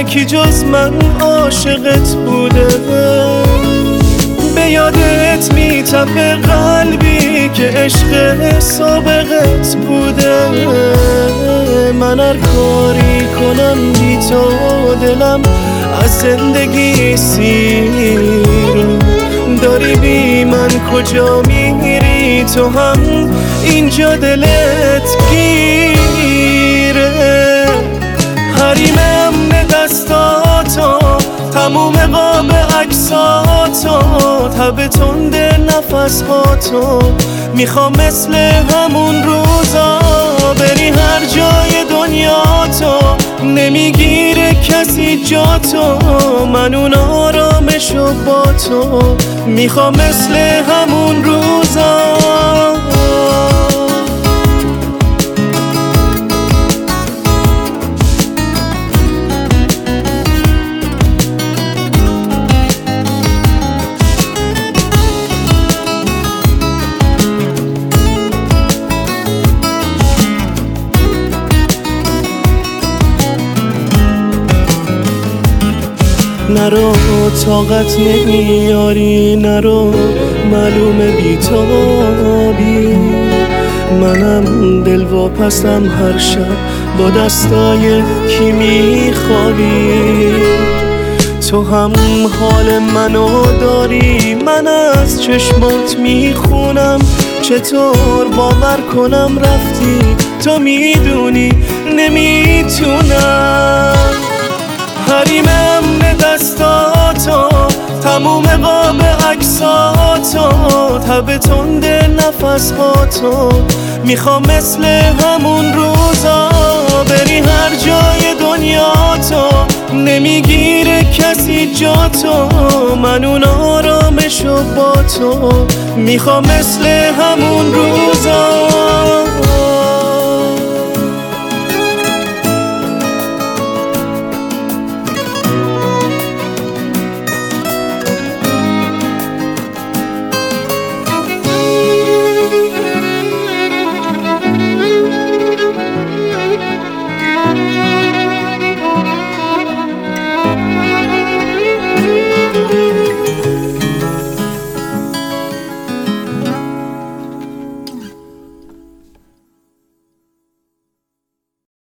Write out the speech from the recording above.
کی جز من عاشقت بوده؟ به یادت میتپه قلبی که عشق سابقت بوده. من هر کاری کنم بی تو دلم از زندگی سیر. داری بی من کجا میری تو هم اینجا دلت گیره. حریم امن دستاتو تموم قاب عکساتو تب تند نفسهاتو میخوام مثل همون روزا بری هر جای دنیا تو نمیگیره کسی جا تو. من اون آرامشو با تو میخوام مثل همون روزا. نرو طاقت نمیاری، نرو معلومه بیتابی. منم دلواپسم هر شب با دستای کی میخوابی. تو هم حال منو داری، من از چشمات میخونم. چطور باور کنم رفتی تو میدونی نمیتونم. حریم امن دستاتو تموم قاب عکساتو تب تند نفسهاتو میخوام مثل همون روزا بری هر جای دنیا تو نمیگیره کسی جا تو. من اون آرامشو با تو میخوام مثل همون روزا.